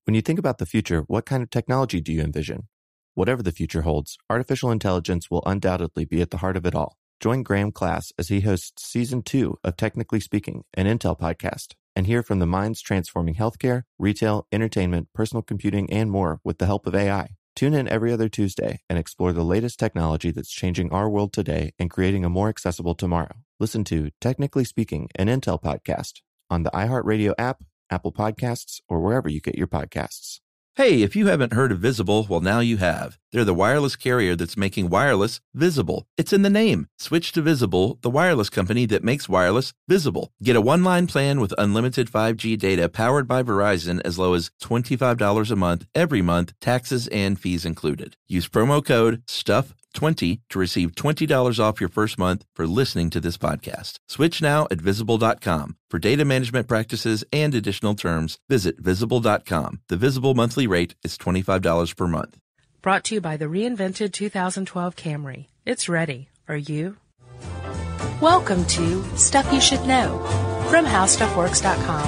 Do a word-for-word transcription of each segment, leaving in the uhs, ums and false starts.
When you think about the future, what kind of technology do you envision? Whatever the future holds, artificial intelligence will undoubtedly be at the heart of it all. Join Graham Class as he hosts Season two of Technically Speaking, an Intel podcast, and hear from the minds transforming healthcare, retail, entertainment, personal computing, and more with the help of A I. Tune in every other Tuesday and explore the latest technology that's changing our world today and creating a more accessible tomorrow. Listen to Technically Speaking, an Intel podcast on the iHeartRadio app, Apple Podcasts, or wherever you get your podcasts. Hey, if you haven't heard of Visible, well, now you have. They're the wireless carrier that's making wireless visible. It's in the name. Switch to Visible, the wireless company that makes wireless visible. Get a one-line plan with unlimited five G data powered by Verizon as low as twenty-five dollars a month, every month, taxes and fees included. Use promo code stuff twenty to receive twenty dollars off your first month for listening to this podcast. Switch now at visible dot com. For data management practices and additional terms, visit visible dot com. The Visible monthly rate is twenty-five dollars per month. Brought to you by the reinvented two thousand twelve Camry. It's ready. Are you? Welcome to Stuff You Should Know from how stuff works dot com.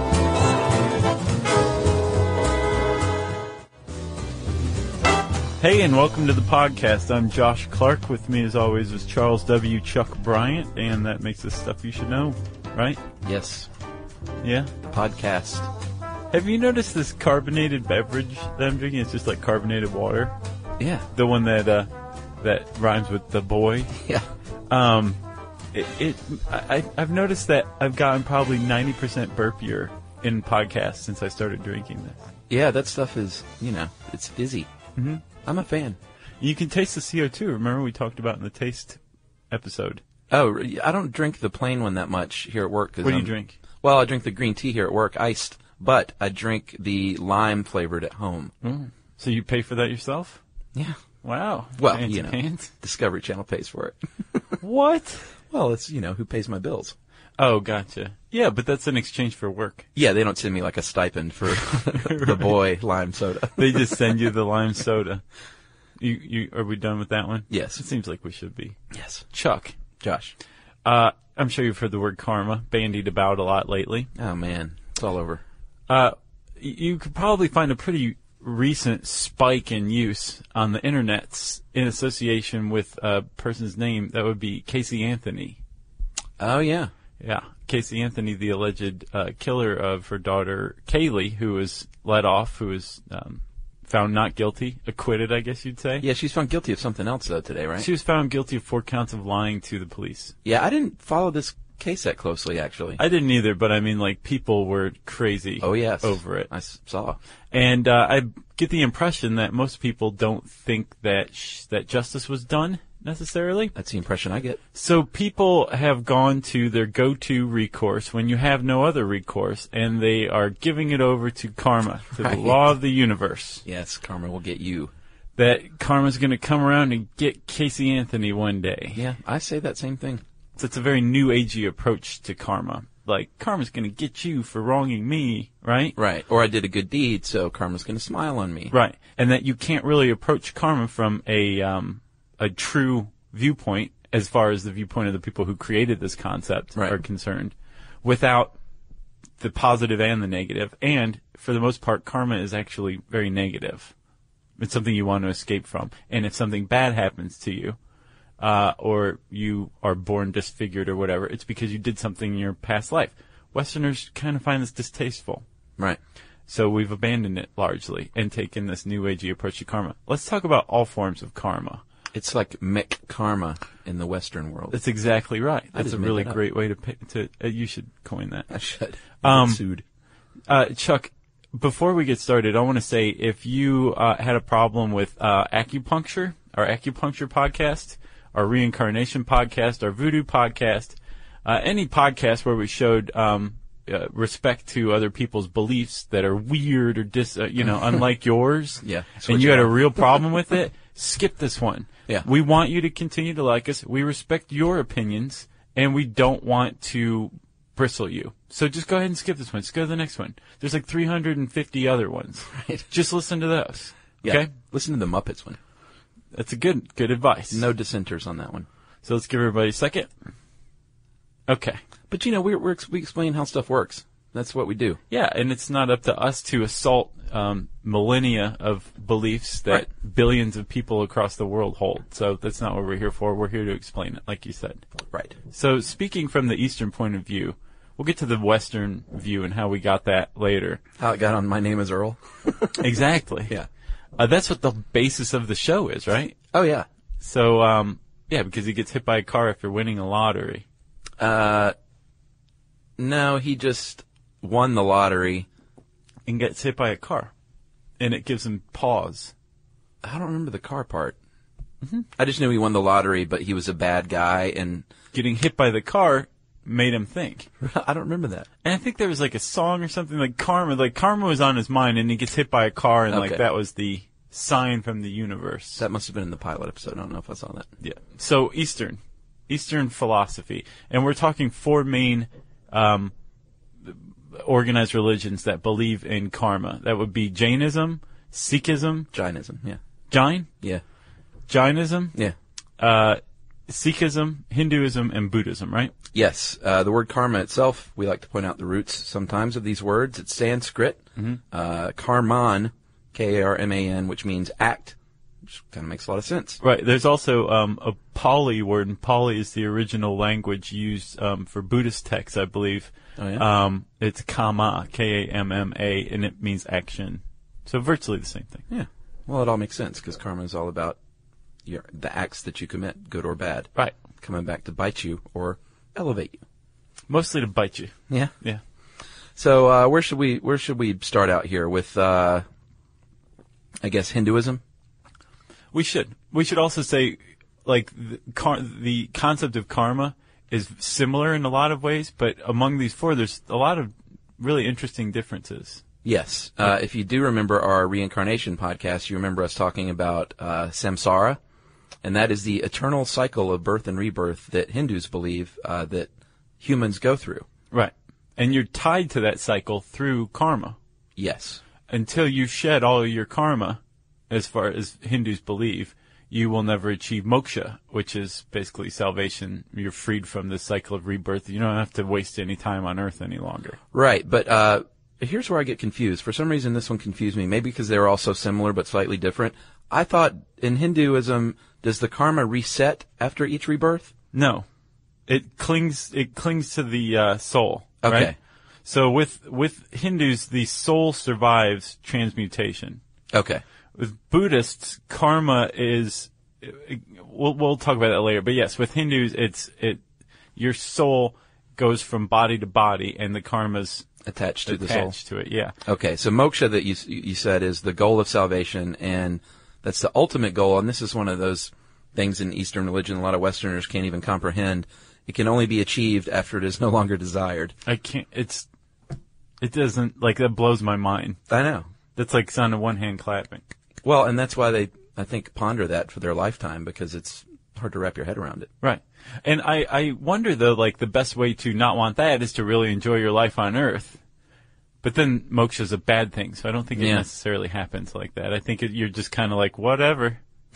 Hey, and welcome to the podcast. I'm Josh Clark. With me, as always, is Charles W. Chuck Bryant, and that makes us Stuff You Should Know, right? Yes. Yeah? Podcast. Have you noticed this carbonated beverage that I'm drinking? It's just like carbonated water. Yeah. The one that uh, that rhymes with the boy. Yeah. Um, it, it I, I've noticed that I've gotten probably ninety percent burpier in podcasts since I started drinking this. Yeah, that stuff is, you know, it's fizzy. Mm-hmm. I'm a fan. You can taste the C O two. Remember we talked about in the taste episode. Oh, I don't drink the plain one that much here at work. Cause what do I'm, you drink? Well, I drink the green tea here at work, iced, but I drink the lime flavored at home. Mm. So you pay for that yourself? Yeah. Wow. Well, Fancy you know, pants. Discovery Channel pays for it. What? Well, it's, you know, who pays my bills. Oh, gotcha. Yeah, but that's in exchange for work. Yeah, they don't send me like a stipend for the Right. boy lime soda. They just send you the lime soda. You, you, are we done with that one? Yes. It seems like we should be. Yes. Chuck. Josh. Uh, I'm sure you've heard the word karma bandied about a lot lately. Oh, man. It's all over. Uh, y- you could probably find a pretty recent spike in use on the internets in association with a person's name. That would be Casey Anthony. Oh, yeah. Yeah. Casey Anthony, the alleged uh, killer of her daughter, Kaylee, who was let off, who was um, found not guilty, acquitted, I guess you'd say. Yeah, she's found guilty of something else, though, today, right? She was found guilty of four counts of lying to the police. Yeah, I didn't follow this case that closely, actually. I didn't either, but I mean, like, people were crazy oh, yes. over it. I s- saw. And uh, I get the impression that most people don't think that sh- that justice was done, necessarily. That's the impression I get. So people have gone to their go-to recourse when you have no other recourse, and they are giving it over to karma, to Right. the law of the universe. Yes, karma will get you. That karma's going to come around and get Casey Anthony one day. Yeah, I say that same thing. So it's a very new agey approach to karma. Like, karma's going to get you for wronging me, right? Right. Or I did a good deed, so karma's going to smile on me. Right. And that you can't really approach karma from a um, a true viewpoint, as far as the viewpoint of the people who created this concept Right. are concerned, without the positive and the negative. And for the most part, karma is actually very negative. It's something you want to escape from. And if something bad happens to you, uh, or you are born disfigured or whatever, it's because you did something in your past life. Westerners kind of find this distasteful. Right. So we've abandoned it largely and taken this new agey approach to karma. Let's talk about all forms of karma. It's like mech karma in the Western world. That's exactly right. I That's just a made really that up. great way to pay, to. Uh, you should coin that. I should. Um, Get sued. Uh, Chuck, before we get started, I want to say if you uh, had a problem with uh, acupuncture, our acupuncture podcast, our reincarnation podcast, our voodoo podcast, uh, any podcast where we showed um, uh, respect to other people's beliefs that are weird or dis, uh, you know, unlike yours, Yeah, and switch you it had a up. real problem with it, skip this one. Yeah. We want you to continue to like us. We respect your opinions, and we don't want to bristle you. So just go ahead and skip this one. Just go to the next one. There's like three hundred fifty other ones. Right. Just listen to those. Yeah. Okay? Listen to the Muppets one. That's a good good advice. No dissenters on that one. So let's give everybody a second. Okay. But, you know, we're, we're, ex- we explain how stuff works. That's what we do. Yeah, and it's not up to us to assault um, millennia of beliefs that Right. billions of people across the world hold. So that's not what we're here for. We're here to explain it, like you said. Right. So speaking from the Eastern point of view, we'll get to the Western view and how we got that later. How it got on My Name is Earl. Exactly. Yeah. Uh, that's what the basis of the show is, right? Oh, yeah. So, um, yeah, because he gets hit by a car after winning a lottery. Uh, no, he just won the lottery. And gets hit by a car. And it gives him pause. I don't remember the car part. Mm-hmm. I just knew he won the lottery, but he was a bad guy, and Getting hit by the car made him think. I don't remember that. And I think there was like a song or something like karma. Like karma was on his mind, and he gets hit by a car, and like Okay. that was the sign from the universe. That must have been in the pilot episode. I don't know if I saw that. Yeah. So Eastern, Eastern philosophy, and we're talking four main um, organized religions that believe in karma. That would be Jainism, Sikhism, Jainism, yeah. Jain, Yeah. Jainism, Yeah. uh, Sikhism, Hinduism, and Buddhism. Right? Yes. Uh, the word karma itself, we like to point out the roots sometimes of these words. It's Sanskrit. Mm-hmm. Uh, karman, K A R M A N, which means act, which kind of makes a lot of sense. Right. There's also um, a Pali word, and Pali is the original language used um, for Buddhist texts, I believe. Oh, yeah? Um, it's Kama, K A M M A, and it means action. So virtually the same thing. Yeah. Well, it all makes sense because karma is all about your, the acts that you commit, good or bad, Right. coming back to bite you or elevate you. Mostly to bite you. Yeah. Yeah. So uh, where should we where should we start out here with? Uh, I guess Hinduism. We should. We should also say, like, the, car- the concept of karma is similar in a lot of ways, but among these four, there's a lot of really interesting differences. Yes. Uh, if you do remember our reincarnation podcast, you remember us talking about uh, samsara, and that is the eternal cycle of birth and rebirth that Hindus believe uh, that humans go through. Right. And you're tied to that cycle through karma. Yes. Until you shed all of your karma, as far as Hindus believe, you will never achieve moksha, which is basically salvation. You're freed from this cycle of rebirth. You don't have to waste any time on earth any longer. Right, but uh, here's where I get confused. For some reason, this one confused me. Maybe because they were all so similar but slightly different. I thought in Hinduism, does the karma reset after each rebirth? No. It clings it clings to the uh, soul. Okay. Right? So with with Hindus, the soul survives transmutation. Okay. With Buddhists, karma is. We'll we'll talk about that later. But yes, with Hindus, it's it. Your soul goes from body to body, and the karma's Attached to the soul. attached to it. Yeah. Okay, so moksha that you you said is the goal of salvation, and that's the ultimate goal. And this is one of those things in Eastern religion a lot of Westerners can't even comprehend. It can only be achieved after it is no longer desired. I can't. It's. It doesn't like that blows my mind. I know. That's like sound of one hand clapping. Well, and that's why they, I think, ponder that for their lifetime, because it's hard to wrap your head around it. Right. And I, I wonder, though, like, the best way to not want that is to really enjoy your life on Earth. But then moksha's a bad thing, so I don't think it Yeah. necessarily happens like that. I think it, you're just kind of like, whatever.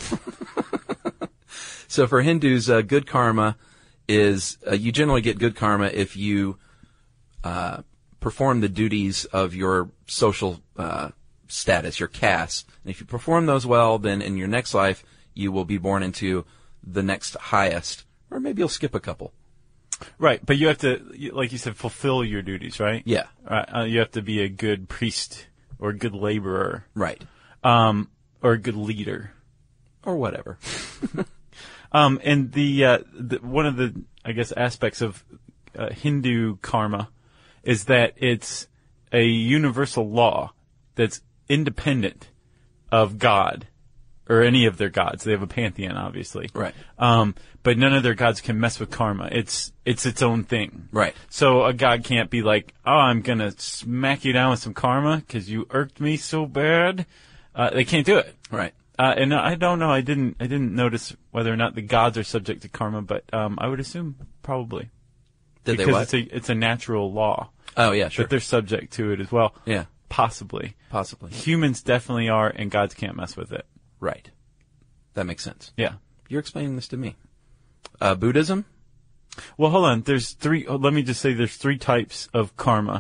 So for Hindus, uh, good karma is, uh, you generally get good karma if you uh, perform the duties of your social uh, status, your caste. And if you perform those well, then in your next life, you will be born into the next highest, or maybe you'll skip a couple. Right, but you have to, you- like you said, fulfill your duties, right? Yeah. Right. Uh, you have to be a good priest or a good laborer, Right. um, or a good leader. Or whatever. Um, and the, uh, the one of the, I guess, aspects of uh, Hindu karma is that it's a universal law that's independent of God or any of their gods. They have a pantheon, obviously. Right. Um, but none of their gods can mess with karma. It's it's its own thing. Right. So a god can't be like, oh, I'm gonna smack you down with some karma because you irked me so bad. Uh, they can't do it. Right. Uh, and I don't know. I didn't. I didn't notice whether or not the gods are subject to karma, but um, I would assume probably Did because they what? it's a it's a natural law Oh, yeah, sure. that they're subject to it as well. Yeah, Possibly. possibly. Humans definitely are, and gods can't mess with it. Right. That makes sense. Yeah. You're explaining this to me. Uh, Buddhism? Well, hold on. There's three. oh, Let me just say, there's three types of karma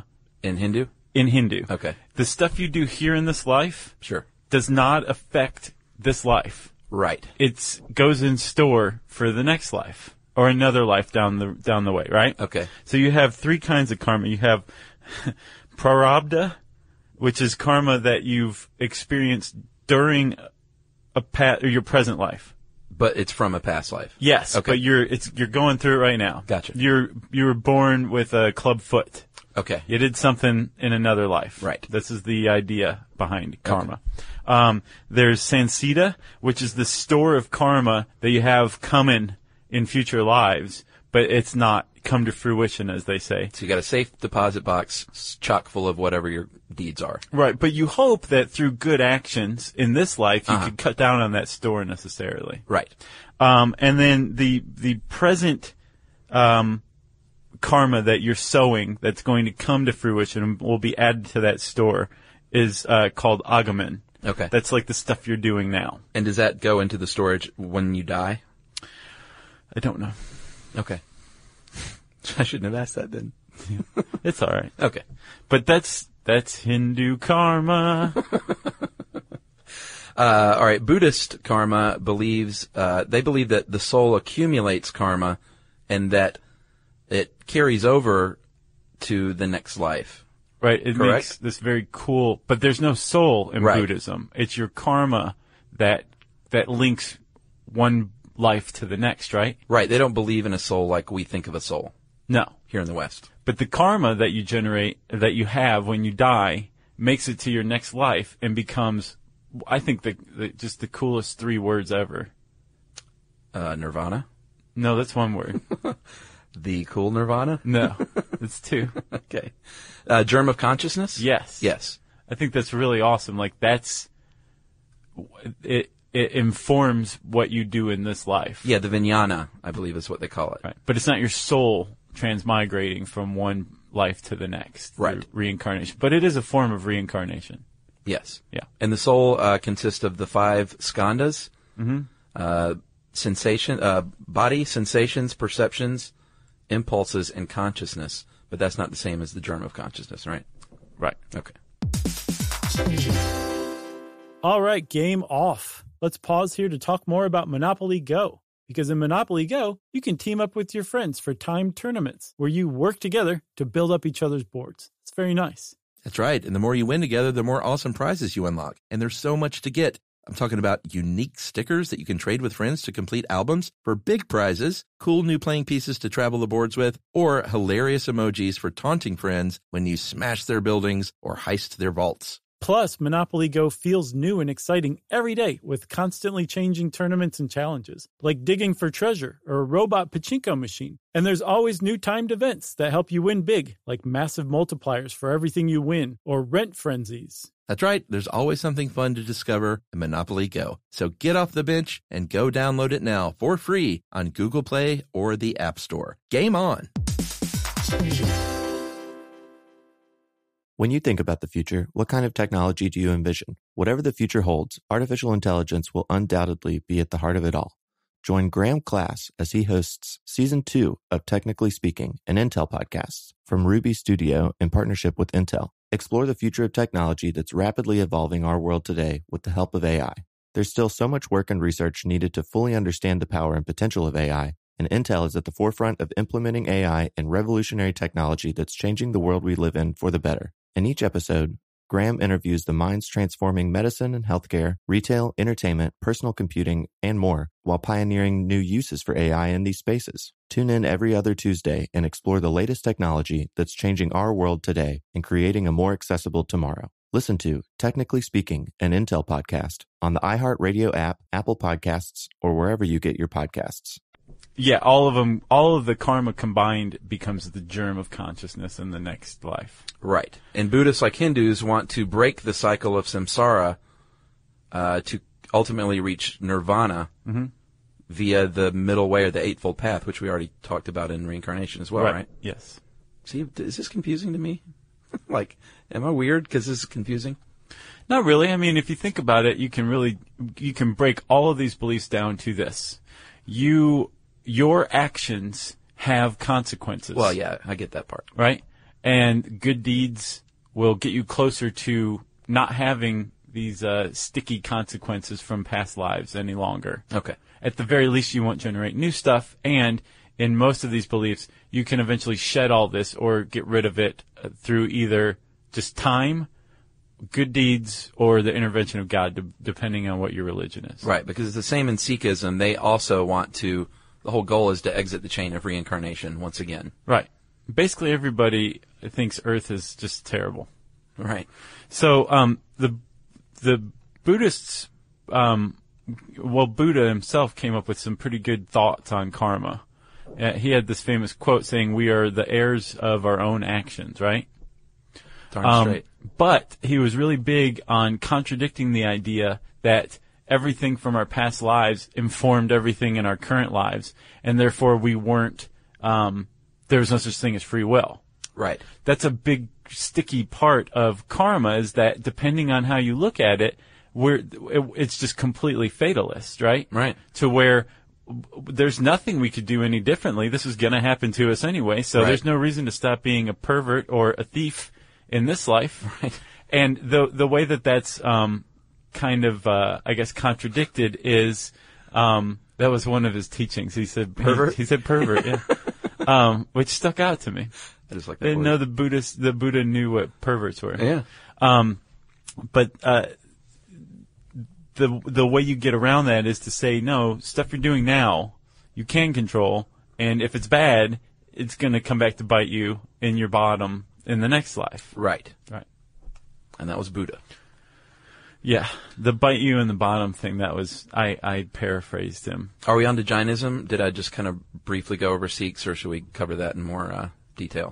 In Hindu? In Hindu. Okay. The stuff you do here in this life Sure. does not affect this life. Right. It goes in store for the next life or another life down the down the way, right? Okay. So you have three kinds of karma. You have prarabdha, which is karma that you've experienced during a pa- or your present life. But it's from a past life. Yes, Okay. but you're it's you're going through it right now. Gotcha. You're you were born with a club foot. Okay. You did something in another life. Right. This is the idea behind karma. Um, there's sansita, which is the store of karma that you have coming in future lives, but it's not come to fruition, as they say. So you got a safe deposit box s- chock full of whatever your deeds are. Right, but you hope that through good actions in this life, you Uh-huh. could cut down on that store necessarily. Right. Um, and then the the present um, karma that you're sowing that's going to come to fruition and will be added to that store is uh, called agaman. Okay. That's like the stuff you're doing now. And does that go into the storage when you die? I don't know. Okay. I shouldn't have asked that then. It's all right. Okay. But that's that's Hindu karma. Uh, all right. Buddhist karma believes, uh, they believe that the soul accumulates karma and that it carries over to the next life. Right, it Correct. makes this very cool, but there's no soul in Right. Buddhism. It's your karma that that links one life to the next, right? Right. They don't believe in a soul like we think of a soul No. here in the West. But the karma that you generate, that you have when you die, makes it to your next life and becomes, I think, the, the just the coolest three words ever. Uh, nirvana? No, that's one word. The cool nirvana? No, it's two. Okay. Uh, germ of consciousness? Yes. Yes. I think that's really awesome. Like, that's, it, it informs what you do in this life. Yeah, the vijnana, I believe is what they call it. Right. But it's not your soul transmigrating from one life to the next. through Right. Reincarnation. But it is a form of reincarnation. Yes. Yeah. And the soul uh, consists of the five skandhas, mm-hmm. uh, sensation, uh, body, sensations, perceptions, impulses, and consciousness. But that's not the same as the germ of consciousness, right? Right. Okay. All right, game off. Let's pause here to talk more about Monopoly Go. Because in Monopoly Go, you can team up with your friends for timed tournaments where you work together to build up each other's boards. It's very nice. That's right. And the more you win together, the more awesome prizes you unlock. And there's so much to get. I'm talking about unique stickers that you can trade with friends to complete albums for big prizes, cool new playing pieces to travel the boards with, or hilarious emojis for taunting friends when you smash their buildings or heist their vaults. Plus, Monopoly Go feels new and exciting every day with constantly changing tournaments and challenges, like digging for treasure or a robot pachinko machine. And there's always new timed events that help you win big, like massive multipliers for everything you win or rent frenzies. That's right. There's always something fun to discover in Monopoly Go. So get off the bench and go download it now for free on Google Play or the App Store. Game on! When you think about the future, what kind of technology do you envision? Whatever the future holds, artificial intelligence will undoubtedly be at the heart of it all. Join Graham Class as he hosts Season two of Technically Speaking, an Intel podcast from Ruby Studio in partnership with Intel. Explore the future of technology that's rapidly evolving our world today with the help of A I. There's still so much work and research needed to fully understand the power and potential of A I, and Intel is at the forefront of implementing A I and revolutionary technology that's changing the world we live in for the better. In each episode, Graham interviews the minds transforming medicine and healthcare, retail, entertainment, personal computing, and more, while pioneering new uses for A I in these spaces. Tune in every other Tuesday and explore the latest technology that's changing our world today and creating a more accessible tomorrow. Listen to Technically Speaking, an Intel podcast on the iHeartRadio app, Apple Podcasts, or wherever you get your podcasts. Yeah, all of them, all of the karma combined becomes the germ of consciousness in the next life. Right. And Buddhists, like Hindus, want to break the cycle of samsara uh, to ultimately reach nirvana Mm-hmm. via the middle way or the Eightfold Path, which we already talked about in reincarnation as well, right? Yes. See, is this confusing to me? Like, am I weird because this is confusing? Not really. I mean, if you think about it, you can really, you can break all of these beliefs down to this. You, your actions have consequences. Well, yeah, I get that part. Right? and good deeds will get you closer to not having these uh, sticky consequences from past lives any longer. Okay. At the very least, you won't generate new stuff, and in most of these beliefs, you can eventually shed all this or get rid of it uh, through either just time, good deeds, or the intervention of God, de- depending on what your religion is. Right, because it's the same in Sikhism. They also want to, the whole goal is to exit the chain of reincarnation once again. Right. Basically, everybody thinks Earth is just terrible. Right. So um, the the Buddhists, um, well, Buddha himself came up with some pretty good thoughts on karma. Uh, he had this famous quote saying, "We are the heirs of our own actions," right? Darn Um, straight. but he was really big on contradicting the idea that everything from our past lives informed everything in our current lives, and therefore we weren't, um, there was no such thing as free will. Right. That's a big, sticky part of karma, is that depending on how you look at it, we're, it, it's just completely fatalist, right? Right. To where there's nothing we could do any differently. This is going to happen to us anyway, so Right. there's no reason to stop being a pervert or a thief in this life. Right. And the the way that that's um, kind of, uh, I guess, contradicted is, um, that was one of his teachings. He said Pervert? He, he said pervert, yeah, um, which stuck out to me. I just like I that didn't word. know the Buddhist, the Buddha knew what perverts were. Yeah. Um, but uh, the the way you get around that is to say, no, stuff you're doing now, you can control, and if it's bad, it's going to come back to bite you in your bottom in the next life. Right. Right. And that was Buddha. Yeah, the bite you in the bottom thing, that was, I, I paraphrased him. Are we on to Jainism? Did I just kind of briefly go over Sikhs, or should we cover that in more uh, detail?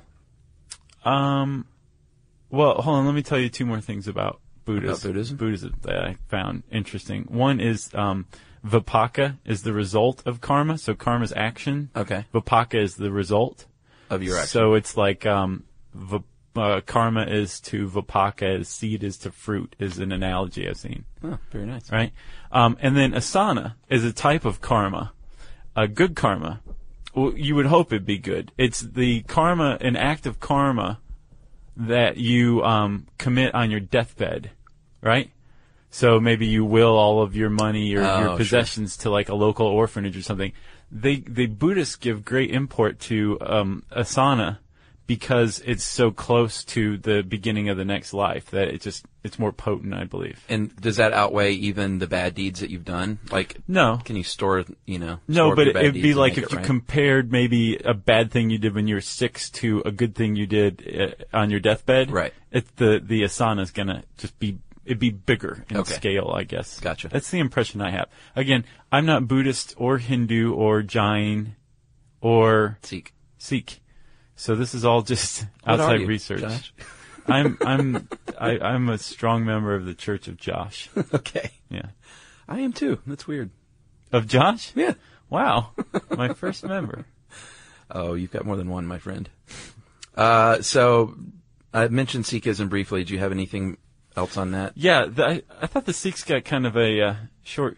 Um, well, hold on, let me tell you two more things about Buddhism. About Buddhism? Buddhism that I found interesting. One is um, Vipaka is the result of karma, so karma's action. Okay. Vipaka is the result. Of your action. So it's like um, v- uh, karma is to Vipaka as seed is to fruit, is an analogy I've seen. Oh, very nice. Right? Um, and then asana is a type of karma, a good karma. Well, you would hope it'd be good. It's the karma, an act of karma that you um, commit on your deathbed, right? So maybe you will all of your money or Oh, your sure. possessions to like a local orphanage or something. They, the Buddhists give great import to um, asana because it's so close to the beginning of the next life that it just it's more potent, I believe. And does that outweigh even the bad deeds that you've done? Like, No. can you store, you know? No, store up but your bad it'd be deeds and like make if it you right? compared maybe a bad thing you did when you were six to a good thing you did uh, on your deathbed. Right. It's the the asana's gonna just be it'd be bigger in Okay. scale, I guess. Gotcha. That's the impression I have. Again, I'm not Buddhist or Hindu or Jain or Sikh. Sikh, so this is all just What are outside you, research. Josh? I'm I'm I, I'm a strong member of the Church of Josh. Okay. Yeah, I am too. That's weird. of Josh. Yeah. Wow, my first member. Oh, you've got more than one, my friend. Uh, so, I mentioned Sikhism briefly. Do you have anything else on that? Yeah, the, I, I thought the Sikhs got kind of a uh, short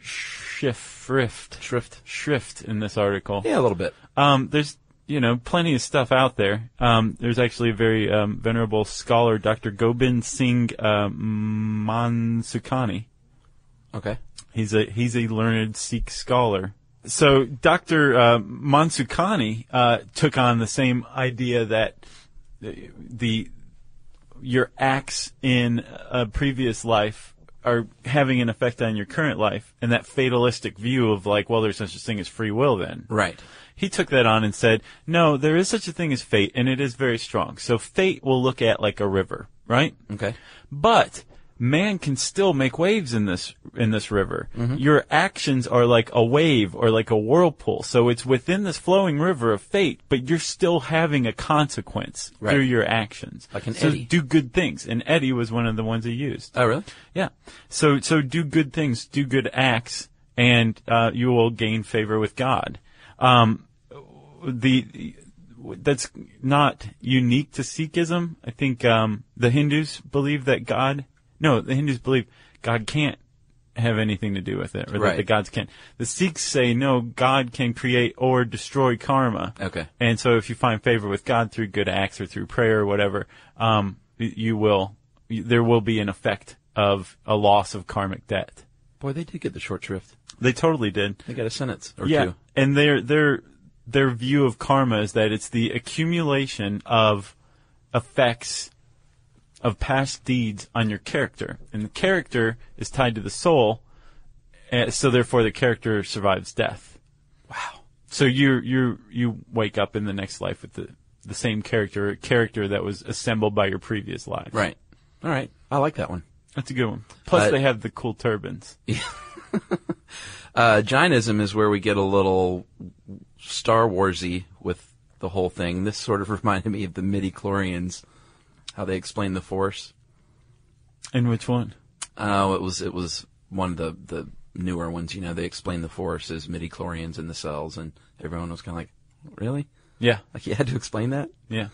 shrift, Shrift. shrift in this article. Yeah, a little bit. Um, there's, you know, plenty of stuff out there. Um, there's actually a very um, venerable scholar, Doctor Gobind Singh uh, Mansukhani. Okay. He's a he's a learned Sikh scholar. So Doctor Uh, Mansukhani uh, took on the same idea that the, the your acts in a previous life are having an effect on your current life, and that fatalistic view of like, well, there's such a thing as free will then. Right. He took that on and said, no, there is such a thing as fate, and it is very strong. So fate will look at like a river, right? Okay. But man can still make waves in this in this river. Mm-hmm. Your actions are like a wave or like a whirlpool. So it's within this flowing river of fate, but you're still having a consequence Right. through your actions. Like an so eddy. do good things. And eddy was one of the ones he used. Oh, really? Yeah. So so do good things, do good acts, and uh, you will gain favor with God. Um, the that's not unique to Sikhism. I think um, the Hindus believe that God. No, the Hindus believe God can't have anything to do with it, or Right. that the gods can't. The Sikhs say, no, God can create or destroy karma. Okay. And so if you find favor with God through good acts or through prayer or whatever, um, you will, there will be an effect of a loss of karmic debt. Boy, they did get the short shrift. They totally did. They got a sentence or yeah, two. and their their their view of karma is that it's the accumulation of effects of past deeds on your character, and the character is tied to the soul, uh, so therefore the character survives death. Wow. So you you you wake up in the next life with the the same character, character that was assembled by your previous life. Right. All right. I like that one. That's a good one. Plus, Uh, they have the cool turbans. Uh, Jainism is where we get a little Star Warsy with the whole thing. This sort of reminded me of the midi-chlorians, how they explain the Force. And which one? Oh, it was it was one of the, the newer ones. You know, they explain the Force as midi-chlorians in the cells, and everyone was kind of like, really? Yeah, Like, you had to explain that? yeah.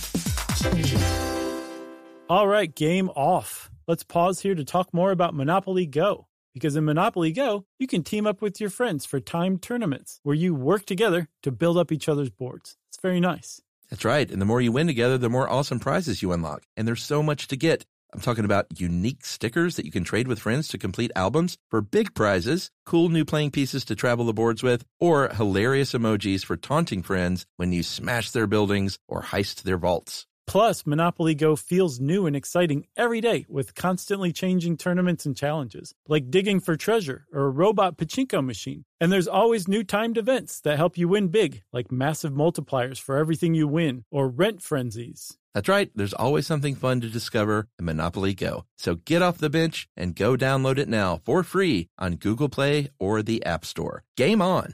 All right, game off. Let's pause here to talk more about Monopoly Go. Because in Monopoly Go, you can team up with your friends for timed tournaments where you work together to build up each other's boards. It's very nice. That's right. And the more you win together, the more awesome prizes you unlock. And there's so much to get. I'm talking about unique stickers that you can trade with friends to complete albums for big prizes, cool new playing pieces to travel the boards with, or hilarious emojis for taunting friends when you smash their buildings or heist their vaults. Plus, Monopoly Go feels new and exciting every day with constantly changing tournaments and challenges, like digging for treasure or a robot pachinko machine. And there's always new timed events that help you win big, like massive multipliers for everything you win or rent frenzies. That's right. There's always something fun to discover in Monopoly Go. So get off the bench and go download it now for free on Google Play or the App Store. Game on!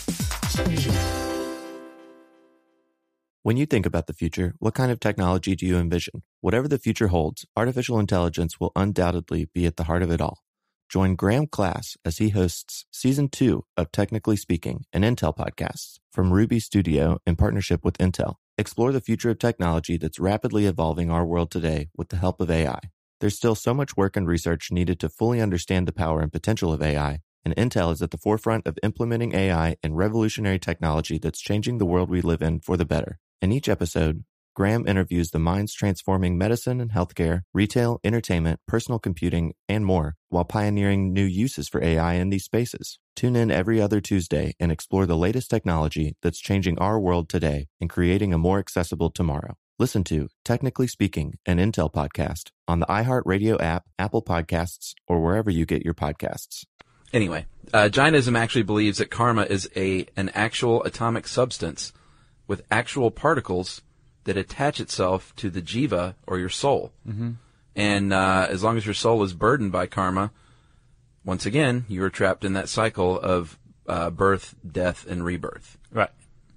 When you think about the future, what kind of technology do you envision? Whatever the future holds, artificial intelligence will undoubtedly be at the heart of it all. Join Graham Class as he hosts Season two of Technically Speaking, an Intel podcast from Ruby Studio in partnership with Intel. Explore the future of technology that's rapidly evolving our world today with the help of A I. There's still so much work and research needed to fully understand the power and potential of A I, and Intel is at the forefront of implementing A I and revolutionary technology that's changing the world we live in for the better. In each episode, Graham interviews the minds transforming medicine and healthcare, retail, entertainment, personal computing, and more, while pioneering new uses for A I in these spaces. Tune in every other Tuesday and explore the latest technology that's changing our world today and creating a more accessible tomorrow. Listen to Technically Speaking, an Intel podcast on the iHeartRadio app, Apple Podcasts, or wherever you get your podcasts. Anyway, uh, Jainism actually believes that karma is a an actual atomic substance with actual particles that attach itself to the jiva, or your soul. Mm-hmm. And uh, as long as your soul is burdened by karma, once again, you are trapped in that cycle of uh, birth, death, and rebirth. Right.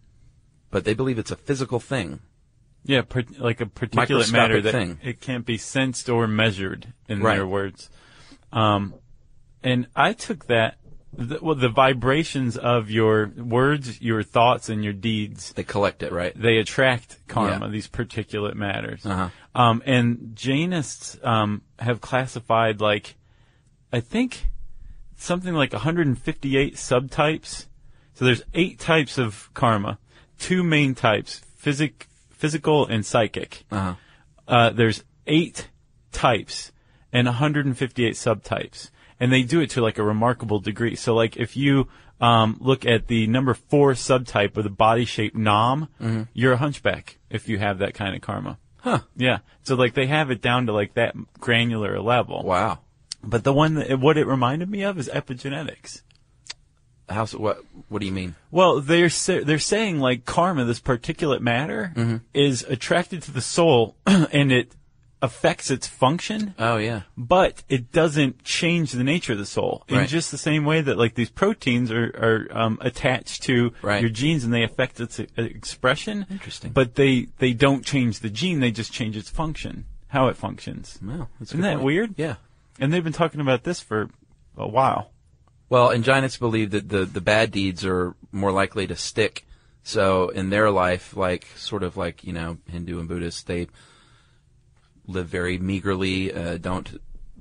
But they believe it's a physical thing. Yeah, per, like a particulate matter Microscopic that thing. it can't be sensed or measured, in Right. their words. Um, and I took that, the, well, the vibrations of your words, your thoughts, and your deeds, They collect it, right? they attract karma, Yeah. these particulate matters. Uh-huh. Um, and Jainists um, have classified, like, I think something like one hundred fifty-eight subtypes. So there's eight types of karma, two main types, physic, physical and psychic. Uh-huh. Uh, there's eight types and one hundred fifty-eight subtypes. And they do it to like a remarkable degree. So like if you um, look at the number four subtype with a body-shaped nom, mm-hmm. you're a hunchback if you have that kind of karma. Huh. Yeah. So like they have it down to like that granular level. Wow. But the one that, what it reminded me of is epigenetics. How, what, what do you mean? Well, they're sa- they're saying like karma, this particulate matter, Mm-hmm. is attracted to the soul and it affects its function, Oh, yeah. but it doesn't change the nature of the soul. In Right. just the same way that like these proteins are, are um, attached to Right. your genes and they affect its uh, expression. Interesting. But they, they don't change the gene, they just change its function, how it functions. Wow, that's a Isn't good that point. weird? Yeah. And they've been talking about this for a while. Well, and Jainists believe that the, the bad deeds are more likely to stick. So in their life, like sort of like, you know, Hindu and Buddhist, they live very meagerly, uh, don't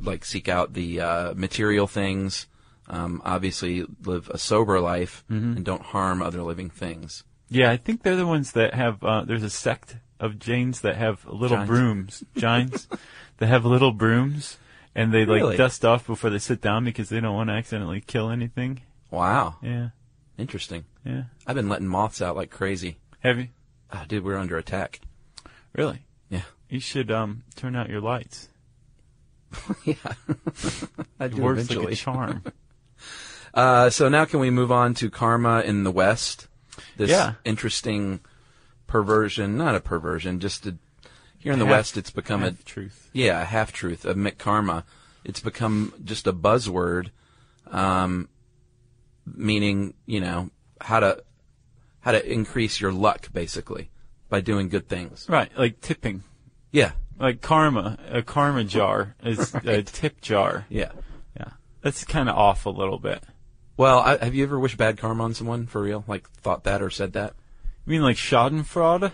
like seek out the uh, material things. Um, obviously, live a sober life Mm-hmm. and don't harm other living things. Yeah, I think they're the ones that have, uh, there's a sect of Jains that have little Jains. brooms. Jains. They have little brooms, and they, like, Really? dust off before they sit down because they don't want to accidentally kill anything. Wow, Yeah, interesting. yeah. I've been letting moths out like crazy. Have you? Oh, dude, we're under attack. Really? Yeah. You should, um, turn out your lights. yeah. I It do works eventually. like a charm. Uh, so now can we move on to karma in the West? This Yeah. interesting perversion, not a perversion, just a, here in the Half- West it's become a, half truth. yeah, a half-truth, a McKarma. It's become just a buzzword, um, meaning, you know, how to, how to increase your luck, basically, by doing good things. Right, like tipping. Yeah, Like karma, a karma jar is a tip jar. yeah. Yeah. That's kind of off a little bit. Well, I, have you ever wished bad karma on someone, for real? Like, thought that or said that? You mean like schadenfreude?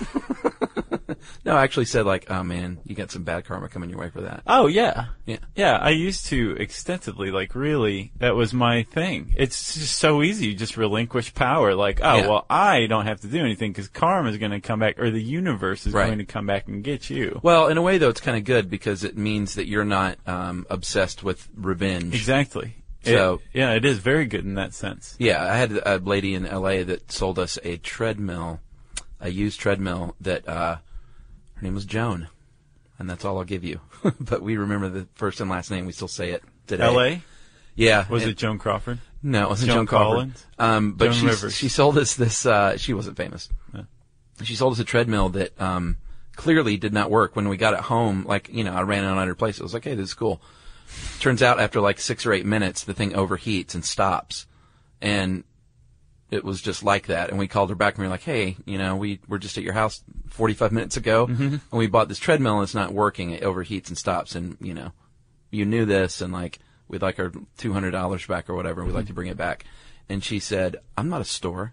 No, I actually said, like, oh, man, you got some bad karma coming your way for that. Oh, yeah. Yeah. Yeah, I used to extensively, like, really, that was my thing. It's just so easy. You just relinquish power. Like, oh, Yeah. well, I don't have to do anything because karma is going to come back, or the universe is Right. going to come back and get you. Well, in a way, though, it's kind of good because it means that you're not um, obsessed with revenge. Exactly. So- It- yeah, it is very good in that sense. Yeah, I had a lady in L A that sold us a treadmill, a used treadmill that uh, her name was Joan, and that's all I'll give you. But we remember the first and last name. We still say it today. L A? Yeah. Was and- it Joan Crawford? No, it wasn't Joan Joan Crawford. Collins? Um, but Joan she Rivers? she sold us this. Uh, she wasn't famous. Yeah. She sold us a treadmill that um, clearly did not work. When we got it home, like you know, I ran out on her place. I was like, "Hey, this is cool." Turns out, after like six or eight minutes, the thing overheats and stops, and it was just like that. And we called her back and we were like, "Hey, you know, we were just at your house forty-five minutes ago, and we bought this treadmill and it's not working. It overheats and stops, and you know, you knew this, and like we'd like our two hundred dollars back or whatever. We'd like to bring it back." And she said, "I'm not a store."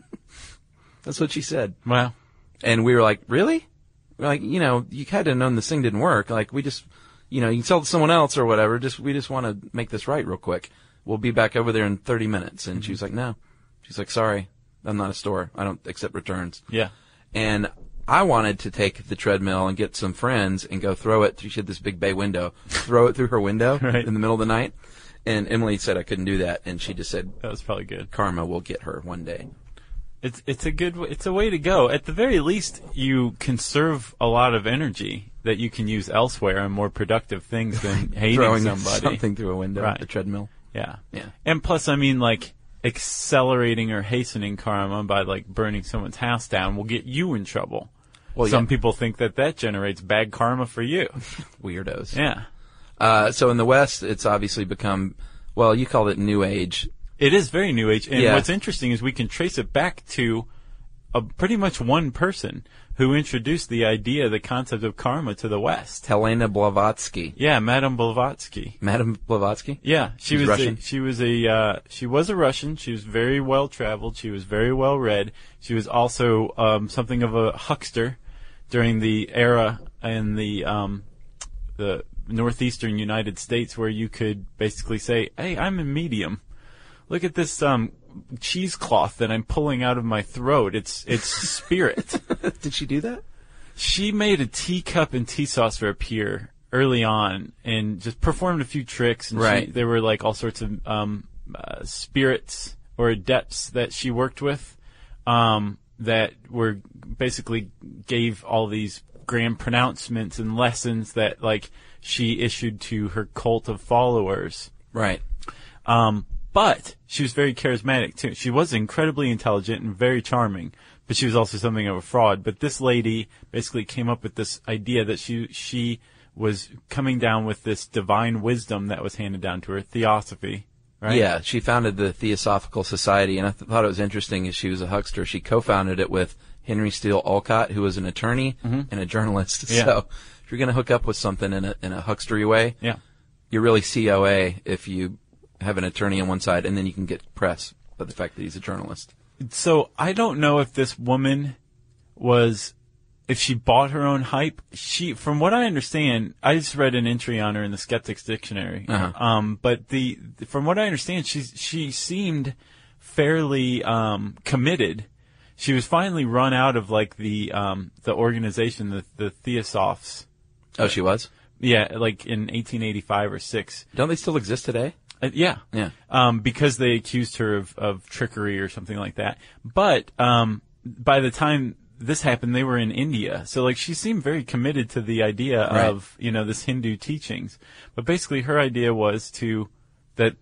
That's what she said. Wow. And we were like, "Really?" We're like, you know, you had to have known this thing didn't work. Like, we just, you know, you can sell it to someone else or whatever. Just, we just want to make this right real quick. We'll be back over there in thirty minutes. And she was like, "No." She's like, "Sorry, I'm not a store. I don't accept returns." Yeah. And I wanted to take the treadmill and get some friends and go throw it. She had this big bay window, throw it through her window Right. in the middle of the night. And Emily said I couldn't do that. And she just said, That was probably good. "Karma will get her one day." It's it's a good w- it's a way to go. At the very least, you conserve a lot of energy that you can use elsewhere on more productive things than hating Throwing somebody. something through a window, Right. the treadmill. Yeah. Yeah. And plus, I mean, like accelerating or hastening karma by like burning someone's house down will get you in trouble. Well, Some yeah. people think that that generates bad karma for you. Weirdos. Yeah. Uh, so in the West, it's obviously become, well, you call it New Age. It is very New Age. And Yeah. what's interesting is we can trace it back to a, pretty much one person who introduced the idea, the concept of karma to the West. Helena Blavatsky. Yeah, Madame Blavatsky. Madame Blavatsky? Yeah, she She's was Russian? A, she was a uh, she was a Russian. She was very well traveled. She was very well read. She was also um, something of a huckster during the era in the um, the northeastern United States where you could basically say, "Hey, I'm a medium. Look at this um, cheesecloth that I'm pulling out of my throat. It's it's spirit." Did she do that? She made a teacup and tea sauce for a peer early on and just performed a few tricks. And Right. she, there were like all sorts of um, uh, spirits or adepts that she worked with um, that were basically gave all these grand pronouncements and lessons that like she issued to her cult of followers. Right. Um, but she was very charismatic too. She was incredibly intelligent and very charming, but she was also something of a fraud. But this lady basically came up with this idea that she she was coming down with this divine wisdom that was handed down to her, theosophy, right? Yeah, she founded the Theosophical Society, and I th- thought it was interesting as she was a huckster. She co-founded it with Henry Steele Olcott, who was an attorney and a journalist. Yeah. So if you're going to hook up with something in a, in a huckstery way, Yeah. you're really C O A if you have an attorney on one side, and then you can get press by the fact that he's a journalist. So I don't know if this woman was if she bought her own hype, she, from what I understand, I just read an entry on her in the Skeptics Dictionary. Uh-huh. Um, but the, from what I understand, she's, she seemed fairly, um, committed. She was finally run out of like the, um, the organization, the, the Theosophists. Oh, she was? Yeah, like in eighteen eighty-five or six. Don't they still exist today? Uh, yeah. Yeah. Um, because they accused her of, of trickery or something like that. But, um, by the time this happened, they were in India. So, like, she seemed very committed to the idea Right. of, you know, this Hindu teachings. But basically her idea was to, that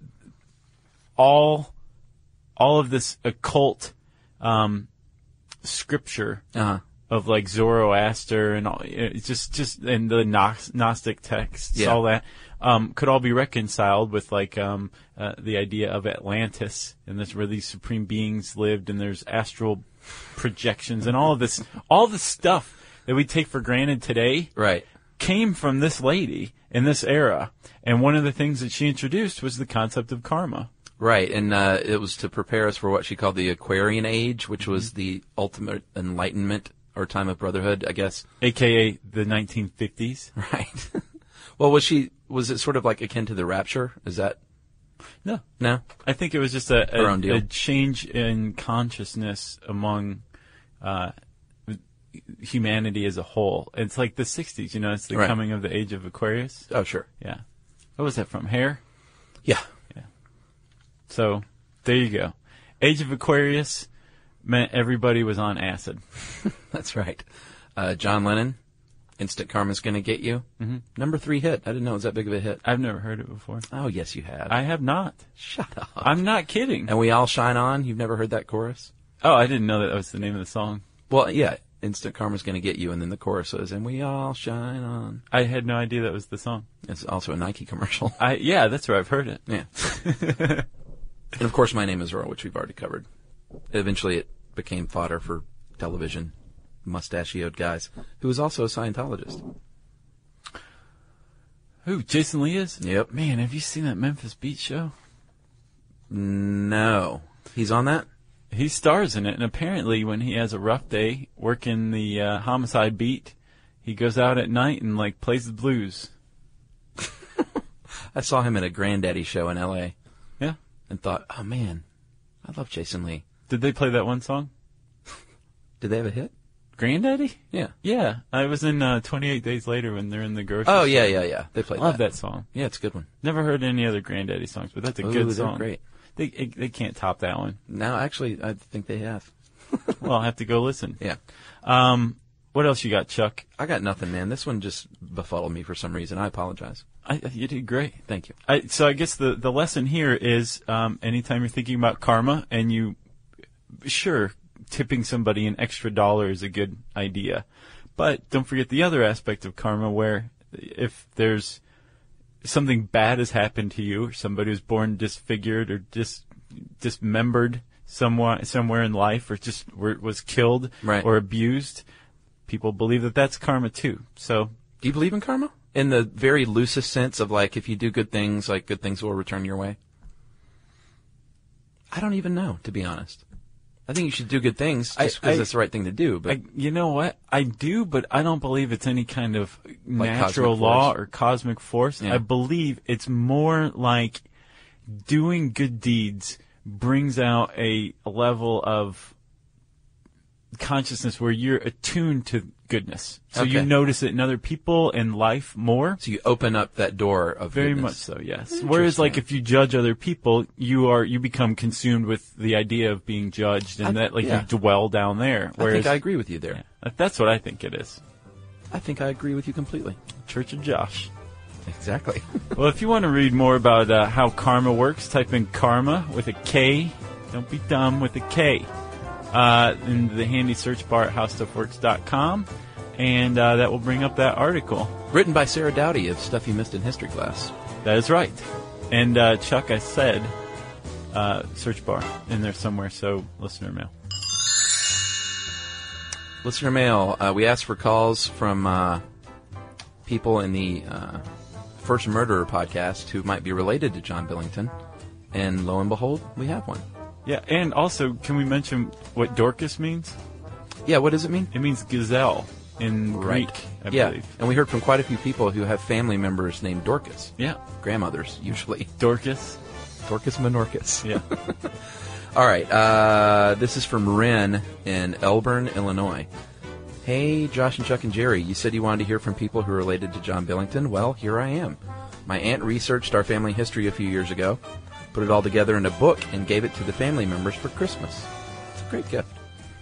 all, all of this occult, um, scripture Uh-huh. of, like, Zoroaster and all, it's just, just, and the Gnos- Gnostic texts, Yeah. all that, um, could all be reconciled with, like, um, uh, the idea of Atlantis, and that's where these supreme beings lived, and there's astral projections and all of this, all this stuff that we take for granted today Right. came from this lady in this era. And one of the things that she introduced was the concept of karma. Right, and uh, it was to prepare us for what she called the Aquarian Age, which was the ultimate enlightenment or time of brotherhood, I guess. A K A the nineteen fifties. Right. Well, was she, was it sort of like akin to the rapture? Is that, No. no? I think it was just a, Her a, own deal. a change in consciousness among uh, humanity as a whole. It's like the sixties, you know, it's the Right. coming of the age of Aquarius. Oh, sure. Yeah. What was that from? Hair? Yeah. So, there you go. Age of Aquarius meant everybody was on acid. That's right. Uh, John Lennon, Instant Karma's Gonna Get You. Mm-hmm. Number three hit. I didn't know it was that big of a hit. I've never heard it before. Oh, yes, you have. I have not. Shut up. I'm not kidding. And We All Shine On. You've never heard that chorus? Oh, I didn't know that, that was the name of the song. Well, yeah. Instant Karma's Gonna Get You, and then the chorus is, and we all shine on. I had no idea that was the song. It's also a Nike commercial. I yeah, that's where I've heard it. Yeah. And of course, My Name is Earl, which we've already covered. Eventually, it became fodder for television mustachioed guys, who was also a Scientologist. Who, Jason Lee is? Yep. Man, have you seen that Memphis Beat show? No. He's on that? He stars in it, and apparently when he has a rough day working the uh, homicide beat, he goes out at night and, like, plays the blues. I saw him at a Granddaddy show in L A Yeah. and thought, oh, man, I love Jason Lee. Did they play that one song? Did they have a hit? Granddaddy? Yeah. Yeah. I was in uh, twenty-eight Days Later when they're in the grocery Oh, store. yeah, yeah, yeah. They played Love that. that song. Yeah, it's a good one. Never heard any other Granddaddy songs, but that's a Ooh, good they're song. great. They it, they can't top that one. Now, actually, I think they have. Well, I'll have to go listen. Yeah. Um, what else you got, Chuck? I got nothing, man. This one just befuddled me for some reason. I apologize. I, you did great. Thank you. I, so I guess the, the lesson here is um, anytime you're thinking about karma and you, sure, tipping somebody an extra dollar is a good idea. But don't forget the other aspect of karma where if there's something bad has happened to you, or somebody who's born disfigured or dis, dismembered somewhere, somewhere in life or just were, was killed Right. or abused, people believe that that's karma too. So Do you believe in karma? In the very loosest sense of, like, if you do good things, like, good things will return your way? I don't even know, to be honest. I think you should do good things I- just because I- it's the right thing to do. But I, you know what? I do, but I don't believe it's any kind of Like natural cosmic law force? or cosmic force. Yeah. I believe it's more like doing good deeds brings out a, a level of consciousness where you're attuned to goodness. So you Okay. notice it in other people and life more. so you open up that door of Very goodness. much so, yes. Whereas, like, if you judge other people, you are you become consumed with the idea of being judged, and I- that, like, yeah. you dwell down there. I Whereas, think I agree with you there. yeah, that's what I think it is. I think I agree with you completely. Church of Josh. Exactly. Well, if you want to read more about uh, how karma works, type in karma with a K. Don't be dumb, with a K. Uh, in the handy search bar at how stuff works dot com, and uh, that will bring up that article. Written by Sarah Dowdy of Stuff You Missed in History Class. That is right. And uh, Chuck, I said uh, search bar in there somewhere, so listener mail. Listener mail. Uh, we asked for calls from uh, people in the uh, First Murderer podcast who might be related to John Billington, and lo and behold, we have one. Yeah, and also, can we mention what Dorcas means? Yeah, what does it mean? It means gazelle. in Right. Greek, I yeah, believe. and we heard from quite a few people who have family members named Dorcas. Yeah. Grandmothers, usually. Dorcas. Dorcas Menorcas. Yeah. All right, uh, this is from Ren in Elburn, Illinois. Hey, Josh and Chuck and Jerry, you said you wanted to hear from people who are related to John Billington. Well, here I am. My aunt researched our family history a few years ago, put it all together in a book, and gave it to the family members for Christmas. It's a great gift.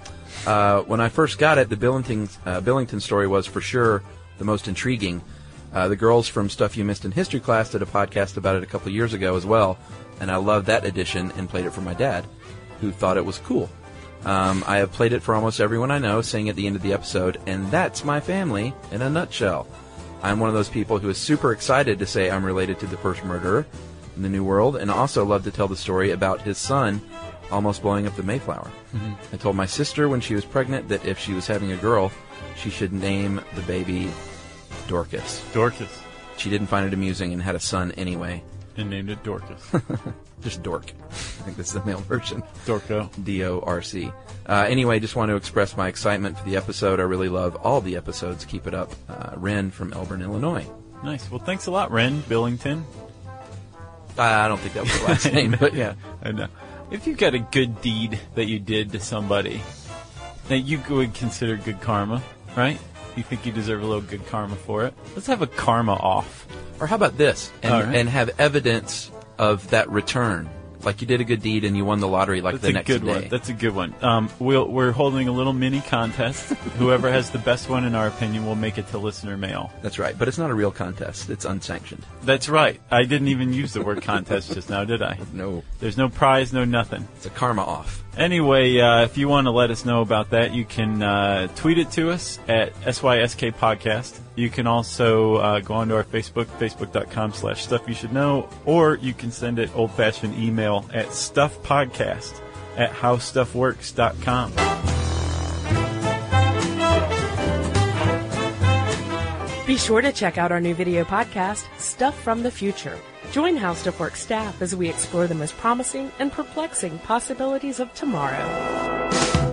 Uh, when I first got it, the Billington, uh, Billington story was for sure the most intriguing. Uh, the girls from Stuff You Missed in History class did a podcast about it a couple of years ago as well, and I loved that edition and played it for my dad, who thought it was cool. Um, I have played it for almost everyone I know, saying at the end of the episode, and that's my family in a nutshell. I'm one of those people who is super excited to say I'm related to the first murderer in the New World, and also love to tell the story about his son almost blowing up the Mayflower. Mm-hmm. I told my sister when she was pregnant that if she was having a girl, she should name the baby Dorcas. Dorcas. She didn't find it amusing and had a son anyway. And named it Dorcas. Just Dork. I think this is the male version. Dorco. D O R C. Uh, anyway, just want to express my excitement for the episode. I really love all the episodes. Keep it up. Uh, Ren from Elburn, Illinois. Nice. Well, thanks a lot, Ren Billington. Uh, I don't think that was the last name, but yeah. I know. If you got a good deed that you did to somebody that you would consider good karma, right? You think you deserve a little good karma for it? Let's have a karma off. Or how about this? And, All right. and have evidence of that return. Like you did a good deed and you won the lottery like That's the a next good day. one. That's a good one. Um, we'll, we're holding a little mini contest. Whoever has the best one, in our opinion, will make it to listener mail. That's right. But it's not a real contest. It's unsanctioned. That's right. I didn't even use the word contest just now, did I? No. There's no prize, no nothing. It's a karma off. Anyway, uh, if you want to let us know about that, you can uh, tweet it to us at S Y S K Podcast. You can also uh, go onto our Facebook, facebook.com slash stuff you should know, or you can send it old-fashioned email at stuffpodcast at howstuffworks dot com. Be sure to check out our new video podcast, Stuff from the Future. Join How Stuff Works staff as we explore the most promising and perplexing possibilities of tomorrow.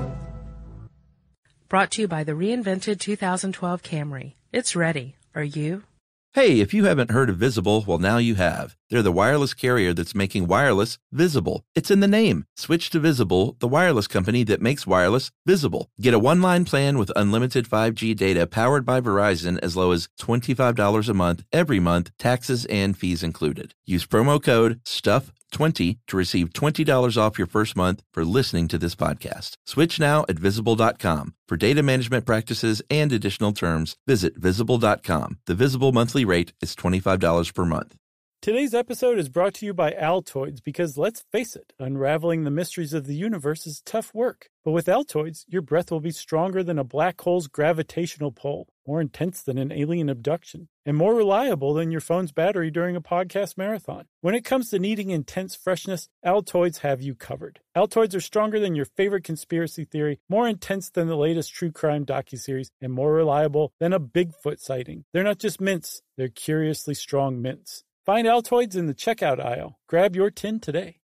Brought to you by the reinvented two thousand twelve Camry. It's ready. Are you? Hey, if you haven't heard of Visible, well, now you have. They're the wireless carrier that's making wireless visible. It's in the name. Switch to Visible, the wireless company that makes wireless visible. Get a one-line plan with unlimited five G data powered by Verizon as low as twenty-five dollars a month, every month, taxes and fees included. Use promo code stuff twenty to receive twenty dollars off your first month for listening to this podcast. Switch now at visible dot com. For data management practices and additional terms, visit visible dot com. The Visible monthly rate is twenty-five dollars per month. Today's episode is brought to you by Altoids because, let's face it, unraveling the mysteries of the universe is tough work. But with Altoids, your breath will be stronger than a black hole's gravitational pull, more intense than an alien abduction, and more reliable than your phone's battery during a podcast marathon. When it comes to needing intense freshness, Altoids have you covered. Altoids are stronger than your favorite conspiracy theory, more intense than the latest true crime docuseries, and more reliable than a Bigfoot sighting. They're not just mints, they're curiously strong mints. Find Altoids in the checkout aisle. Grab your tin today.